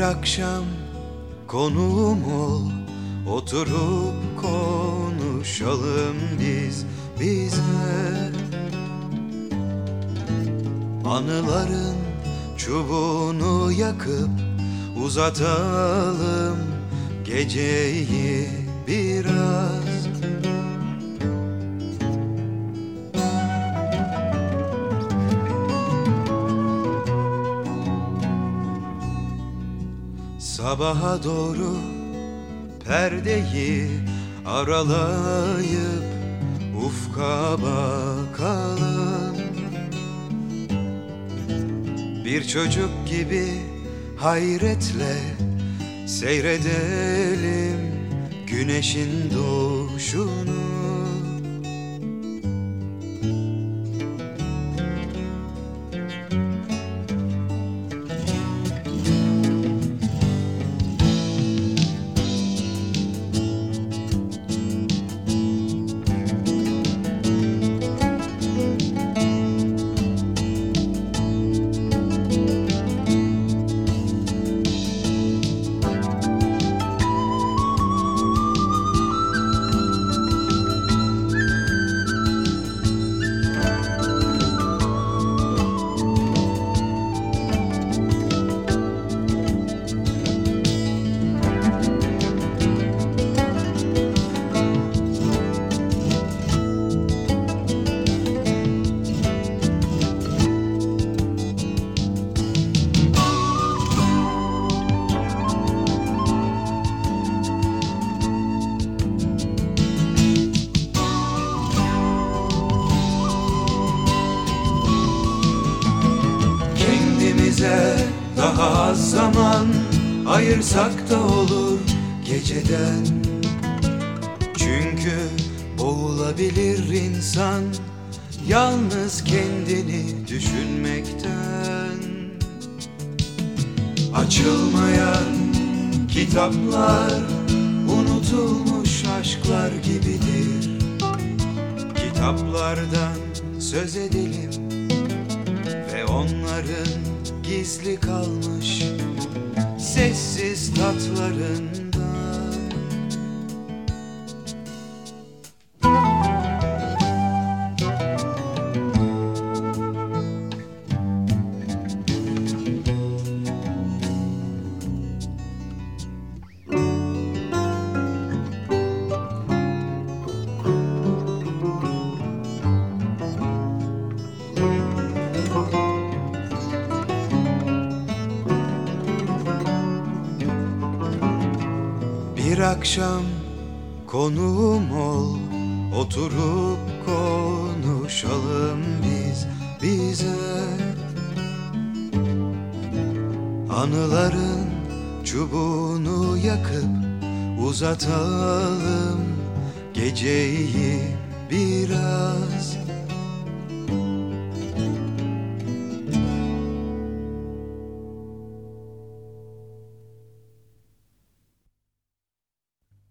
akşam konuğum ol, oturup konuşalım biz bize. Anıların çubuğunu yakıp uzatalım geceyi biraz. Sabaha doğru perdeyi aralayıp ufka bakalım. Bir çocuk gibi hayretle seyredelim güneşin doğuşunu. Daha az zaman ayırsak da olur geceden. Çünkü boğulabilir insan yalnız kendini düşünmekten. Açılmayan kitaplar unutulmuş aşklar gibidir. Kitaplardan söz edelim ve onların gizli kalmış sessiz tatlarından. Bir akşam konuğum ol, oturup konuşalım biz bize. Anıların çubuğunu yakıp uzatalım geceyi biraz.